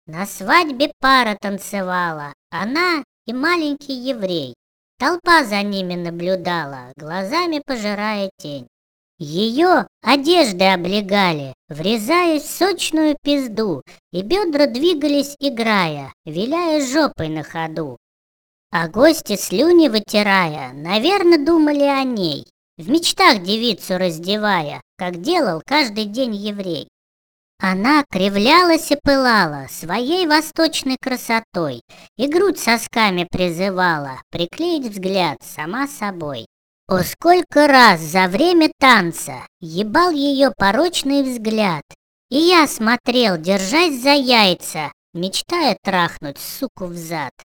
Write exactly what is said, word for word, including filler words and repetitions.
На свадьбе пара танцевала, она и маленький еврей. Толпа за ними наблюдала, глазами пожирая тень. Ее одежды облегали, врезаясь в сочную пизду, и бедра двигались, играя, виляя жопой на ходу. А гости, слюни вытирая, наверно, думали о ней, в мечтах девицу раздевая, как делал каждый день еврей. Она кривлялась и пылала своей восточной красотой и грудь сосками призывала приклеить взгляд сама собой. О, сколько раз за время танца ебал ее порочный взгляд, и я смотрел, держась за яйца, мечтая трахнуть суку взад.